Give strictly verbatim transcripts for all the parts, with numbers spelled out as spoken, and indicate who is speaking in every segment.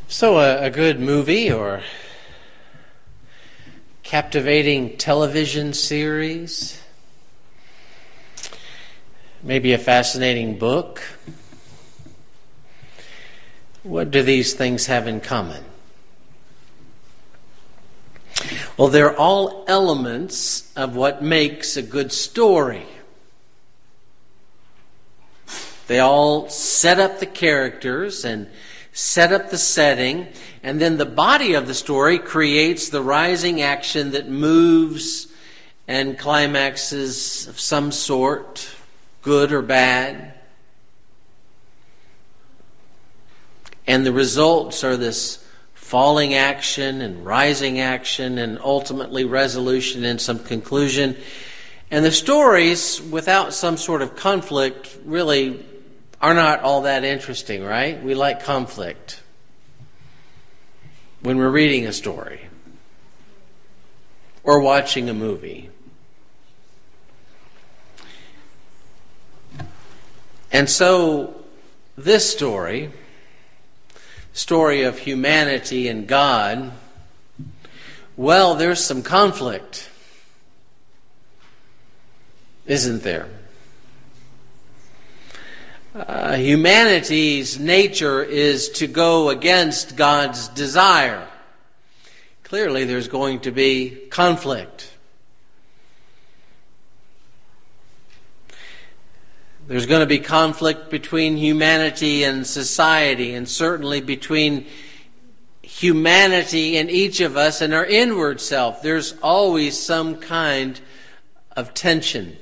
Speaker 1: So a, a good movie or captivating television series, maybe a fascinating book. What do these things have in common? Well, they're all elements of what makes a good story. They all set up the characters and set up the setting, and then the body of the story creates the rising action that moves and climaxes of some sort, good or bad. And the results are this falling action and rising action and ultimately resolution and some conclusion. And the stories, without some sort of conflict, really are not all that interesting, right? We like conflict when we're reading a story or watching a movie. And so this story, story of humanity and God, well, there's some conflict, isn't there? Uh, humanity's nature is to go against God's desire. Clearly, there's going to be conflict. There's going to be conflict between humanity and society, and certainly between humanity and each of us and our inward self. There's always some kind of tension.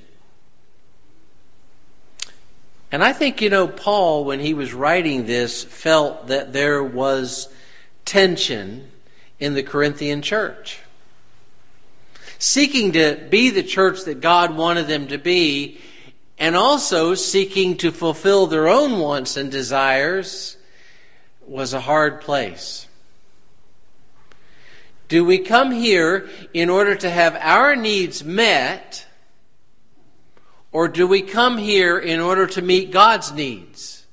Speaker 1: And I think, you know, Paul, when he was writing this, felt that there was tension in the Corinthian church. Seeking to be the church that God wanted them to be, and also seeking to fulfill their own wants and desires, was a hard place. Do we come here in order to have our needs met, or do we come here in order to meet God's needs?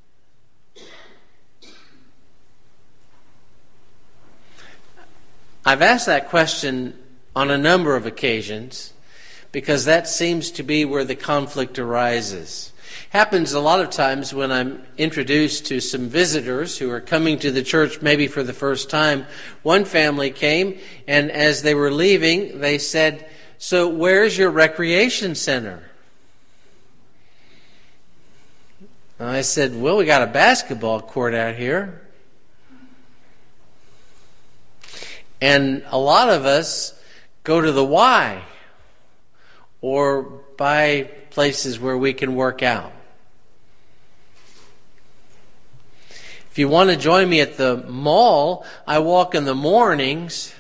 Speaker 1: I've asked that question on a number of occasions because that seems to be where the conflict arises. Happens a lot of times when I'm introduced to some visitors who are coming to the church maybe for the first time. One family came, and as they were leaving, they said, "So where's your recreation center?" I said, "Well, we got a basketball court out here." And a lot of us go to the Y or buy places where we can work out. If you want to join me at the mall, I walk in the mornings.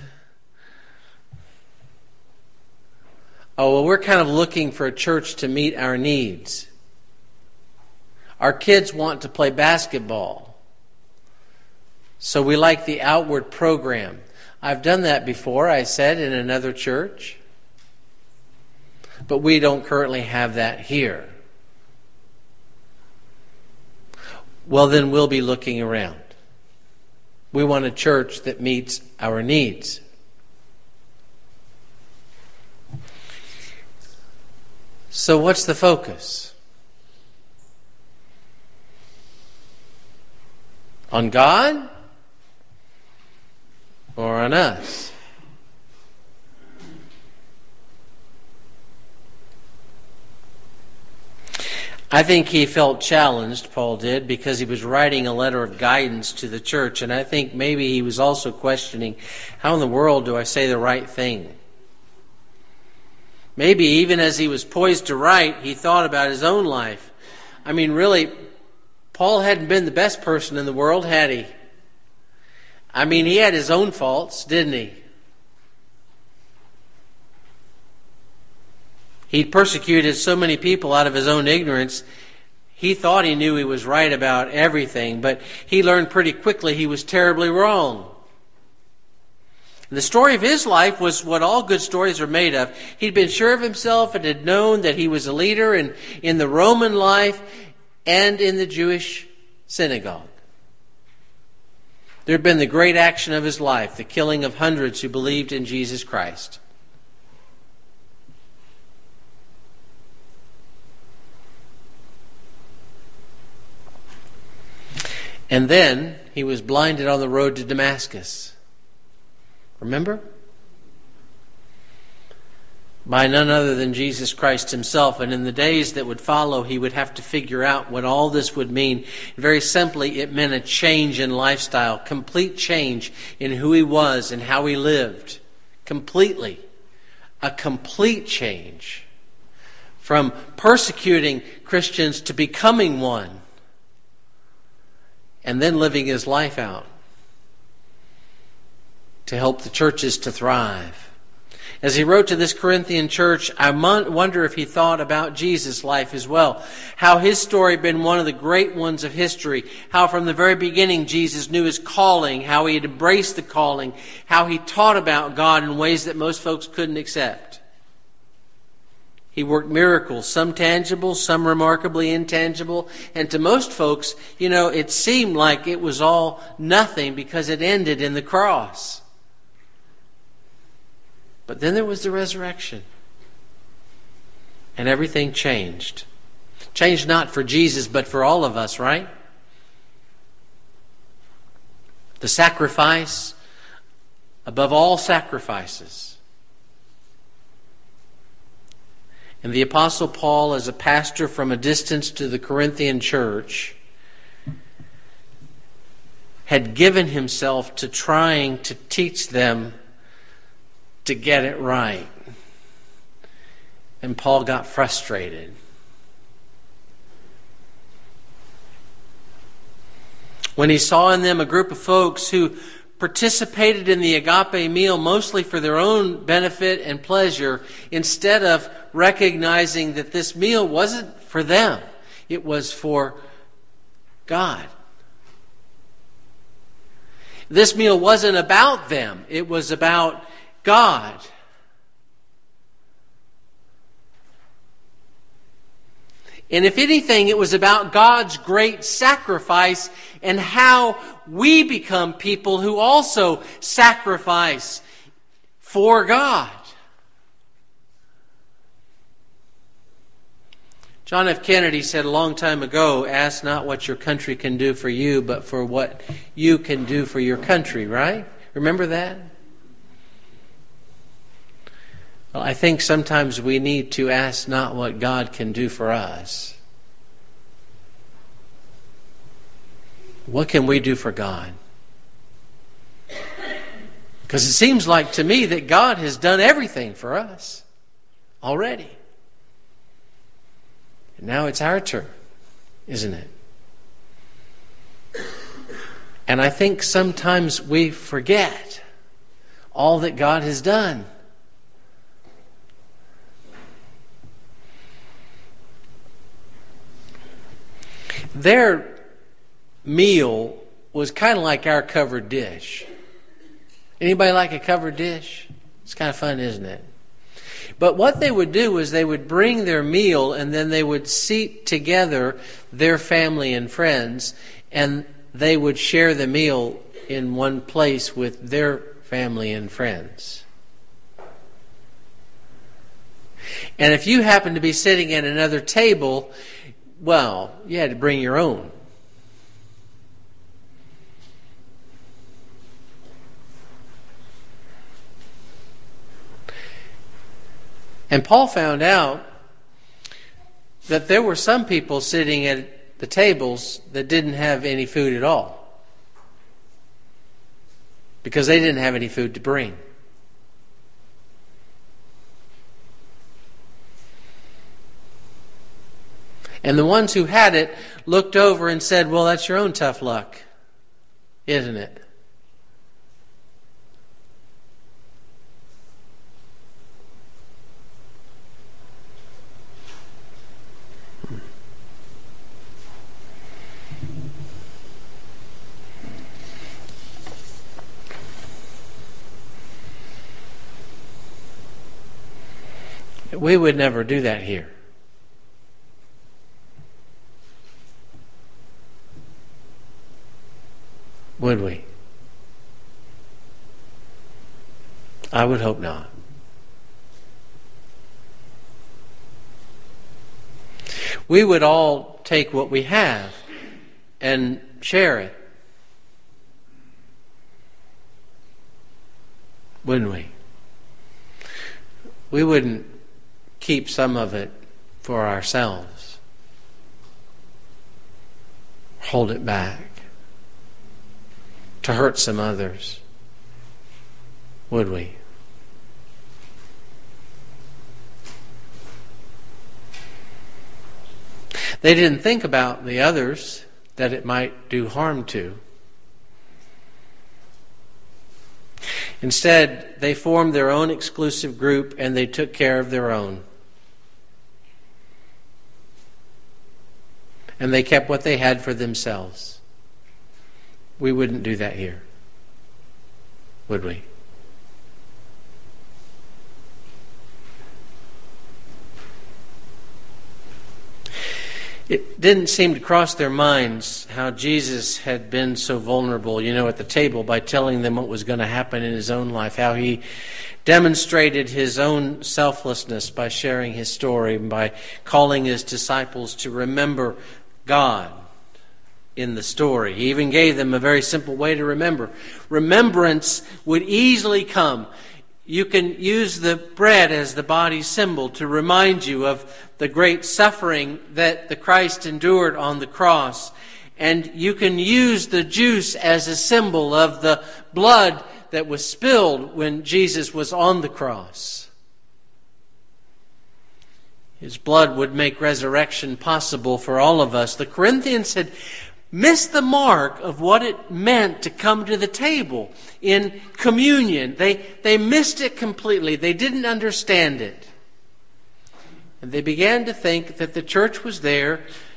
Speaker 1: Oh, well, we're kind of looking for a church to meet our needs. Our kids want to play basketball, so we like the outward program. I've done that before, I said, in another church, but we don't currently have that here. Well, then we'll be looking around. We want a church that meets our needs. So what's the focus? On God or on us? I think he felt challenged, Paul did, because he was writing a letter of guidance to the church, and I think maybe he was also questioning, how in the world do I say the right thing? Maybe even as he was poised to write, he thought about his own life. I mean, really, Paul hadn't been the best person in the world, had he? I mean, he had his own faults, didn't he? He'd persecuted so many people out of his own ignorance. He thought he knew he was right about everything, but he learned pretty quickly he was terribly wrong. And the story of his life was what all good stories are made of. He'd been sure of himself and had known that he was a leader in, in the Roman life and in the Jewish synagogue. There had been the great action of his life, the killing of hundreds who believed in Jesus Christ. And then he was blinded on the road to Damascus. Remember? By none other than Jesus Christ himself. And in the days that would follow, he would have to figure out what all this would mean. Very simply, it meant a change in lifestyle, complete change in who he was and how he lived. Completely. A complete change. From persecuting Christians to becoming one. And then living his life out to help the churches to thrive. As he wrote to this Corinthian church, I wonder if he thought about Jesus' life as well. How his story had been one of the great ones of history. How from the very beginning Jesus knew his calling. How he had embraced the calling. How he taught about God in ways that most folks couldn't accept. He worked miracles, some tangible, some remarkably intangible. And to most folks, you know, it seemed like it was all nothing because it ended in the cross. But then there was the resurrection. And everything changed. Changed not for Jesus, but for all of us, right? The sacrifice above all sacrifices. And the Apostle Paul, as a pastor from a distance to the Corinthian church, had given himself to trying to teach them to get it right. And Paul got frustrated. When he saw in them a group of folks who participated in the agape meal mostly for their own benefit and pleasure, instead of recognizing that this meal wasn't for them, it was for God. This meal wasn't about them, it was about God. And if anything, it was about God's great sacrifice and how we become people who also sacrifice for God. John F. Kennedy said a long time ago, ask not what your country can do for you, but for what you can do for your country, right? Remember that? Well, I think sometimes we need to ask not what God can do for us. What can we do for God? Because it seems like to me that God has done everything for us already. And now it's our turn, isn't it? And I think sometimes we forget all that God has done. Their meal was kind of like our covered dish. Anybody like a covered dish? It's kind of fun, isn't it? But what they would do is they would bring their meal and then they would seat together their family and friends, and they would share the meal in one place with their family and friends. And if you happened to be sitting at another table, well, you had to bring your own. And Paul found out that there were some people sitting at the tables that didn't have any food at all, because they didn't have any food to bring. And the ones who had it looked over and said, well, that's your own tough luck, isn't it? We would never do that here. Would we? I would hope not. We would all take what we have and share it, wouldn't we? We wouldn't keep some of it for ourselves, hold it back to hurt some others, would we? They didn't think about the others that it might do harm to. Instead, they formed their own exclusive group and they took care of their own. And they kept what they had for themselves. We wouldn't do that here, would we? It didn't seem to cross their minds how Jesus had been so vulnerable, you know, at the table by telling them what was going to happen in his own life, how he demonstrated his own selflessness by sharing his story, by calling his disciples to remember God in the story. He even gave them a very simple way to remember. Remembrance would easily come. You can use the bread as the body symbol to remind you of the great suffering that the Christ endured on the cross. And you can use the juice as a symbol of the blood that was spilled when Jesus was on the cross. His blood would make resurrection possible for all of us. The Corinthians had missed the mark of what it meant to come to the table in communion. They, they missed it completely. They didn't understand it. And they began to think that the church was there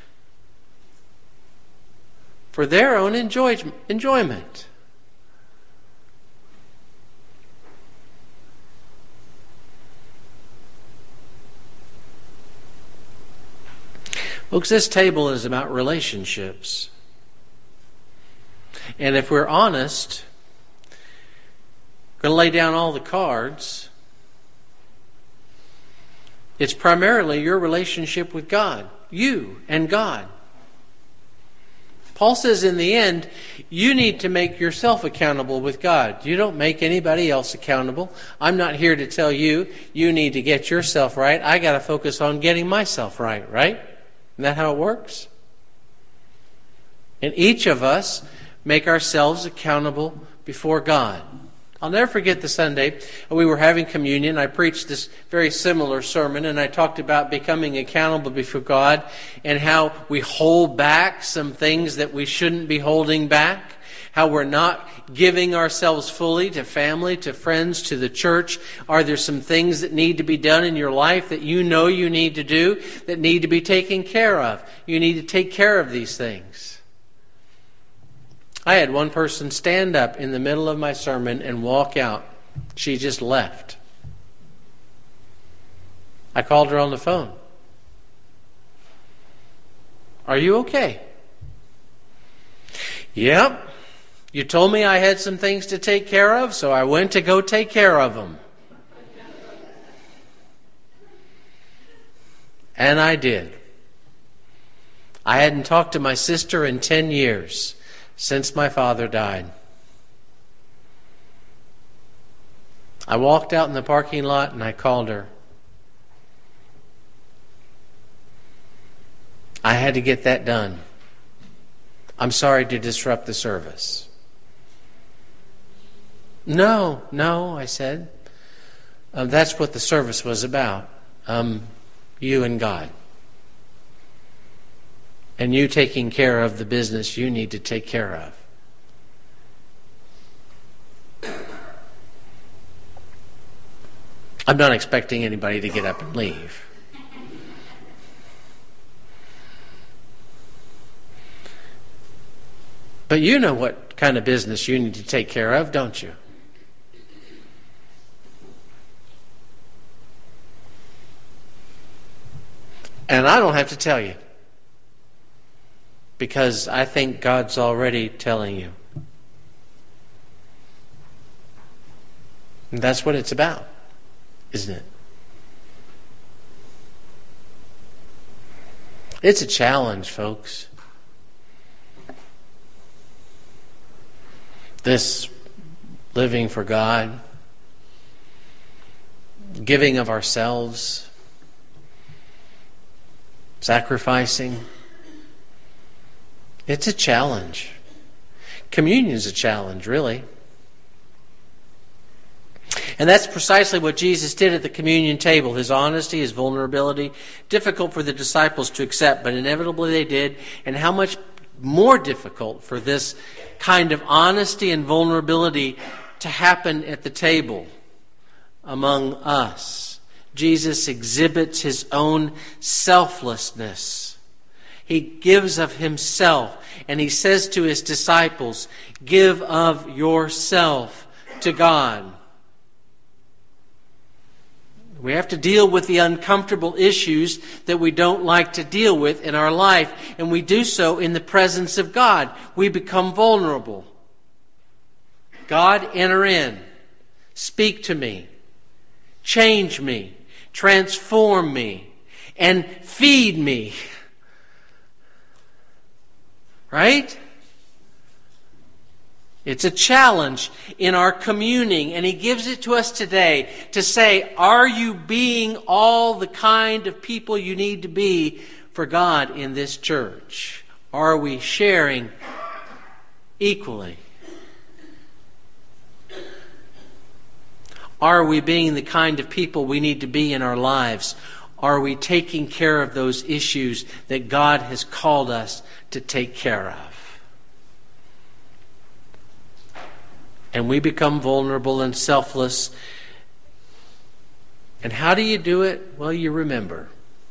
Speaker 1: for their own enjoy, enjoyment. Folks, this table is about relationships. And if we're honest, we're going to lay down all the cards. It's primarily your relationship with God, you and God. Paul says in the end, you need to make yourself accountable with God. You don't make anybody else accountable. I'm not here to tell you, you need to get yourself right. I got to focus on getting myself right, right? Isn't that how it works? And each of us make ourselves accountable before God. I'll never forget the Sunday we were having communion. I preached this very similar sermon, and I talked about becoming accountable before God and how we hold back some things that we shouldn't be holding back, how we're not giving ourselves fully to family, to friends, to the church. Are there some things that need to be done in your life that you know you need to do, that need to be taken care of? You need to take care of these things. I had one person stand up in the middle of my sermon and walk out. She just left. I called her on the phone. Are you okay? Yep. You told me I had some things to take care of, so I went to go take care of them. And I did. I hadn't talked to my sister in ten years. Since my father died. I walked out in the parking lot and I called her. I had to get that done. I'm sorry to disrupt the service. No, no, I said. Uh, that's what the service was about. Um, you and God. And you taking care of the business you need to take care of. I'm not expecting anybody to get up and leave. But you know what kind of business you need to take care of, don't you? And I don't have to tell you. Because I think God's already telling you. And that's what it's about, isn't it? It's a challenge, folks. This living for God, giving of ourselves, sacrificing, it's a challenge. Communion is a challenge, really. And that's precisely what Jesus did at the communion table. His honesty, his vulnerability, difficult for the disciples to accept, but inevitably they did. And how much more difficult for this kind of honesty and vulnerability to happen at the table among us. Jesus exhibits his own selflessness. He gives of himself, and he says to his disciples, "Give of yourself to God." We have to deal with the uncomfortable issues that we don't like to deal with in our life, and we do so in the presence of God. We become vulnerable. God, enter in. Speak to me. Change me. Transform me. And feed me. Right? It's a challenge in our communing, and he gives it to us today to say, are you being all the kind of people you need to be for God in this church? Are we sharing equally? Are we being the kind of people we need to be in our lives? Are we taking care of those issues that God has called us to take care of? And we become vulnerable and selfless. And how do you do it? Well, you remember.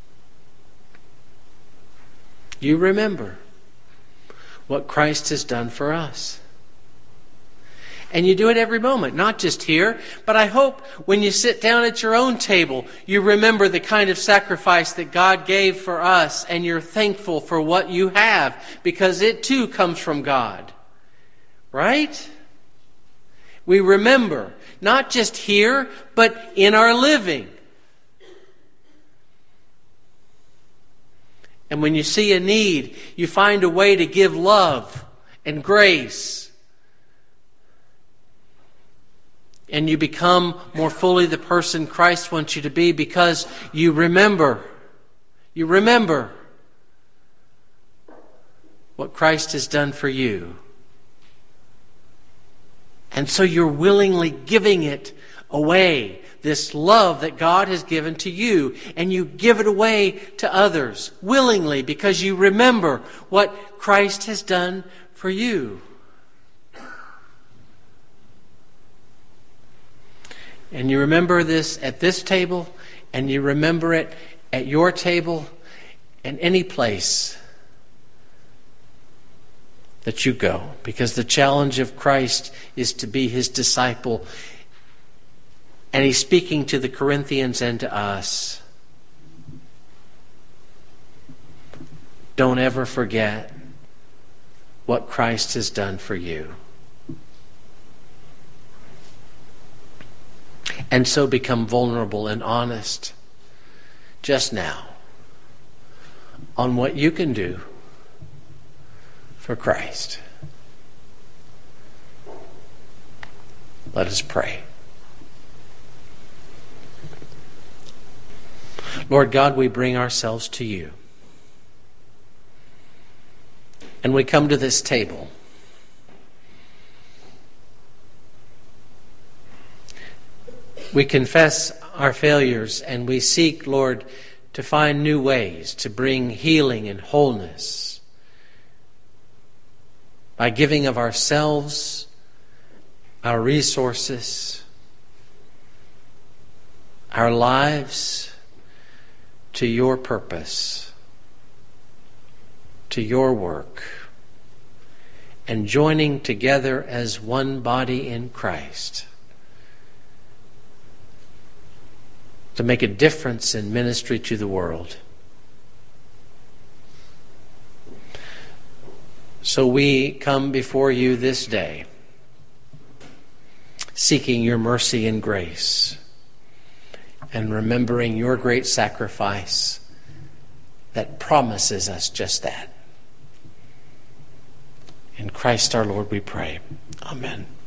Speaker 1: You remember what Christ has done for us. And you do it every moment, not just here, but I hope when you sit down at your own table, you remember the kind of sacrifice that God gave for us, and you're thankful for what you have, because it too comes from God. Right? We remember, not just here, but in our living. And when you see a need, you find a way to give love and grace. And you become more fully the person Christ wants you to be because you remember. You remember what Christ has done for you. And so you're willingly giving it away, this love that God has given to you, and you give it away to others willingly because you remember what Christ has done for you. And you remember this at this table, and you remember it at your table, and any place that you go, because the challenge of Christ is to be his disciple. And he's speaking to the Corinthians and to us. Don't ever forget what Christ has done for you. And so become vulnerable and honest just now on what you can do for Christ. Let us pray. Lord God, we bring ourselves to you. And we come to this table. We confess our failures, and we seek, Lord, to find new ways to bring healing and wholeness by giving of ourselves, our resources, our lives to your purpose, to your work, and joining together as one body in Christ to make a difference in ministry to the world. So we come before you this day, seeking your mercy and grace, and remembering your great sacrifice that promises us just that. In Christ our Lord we pray. Amen.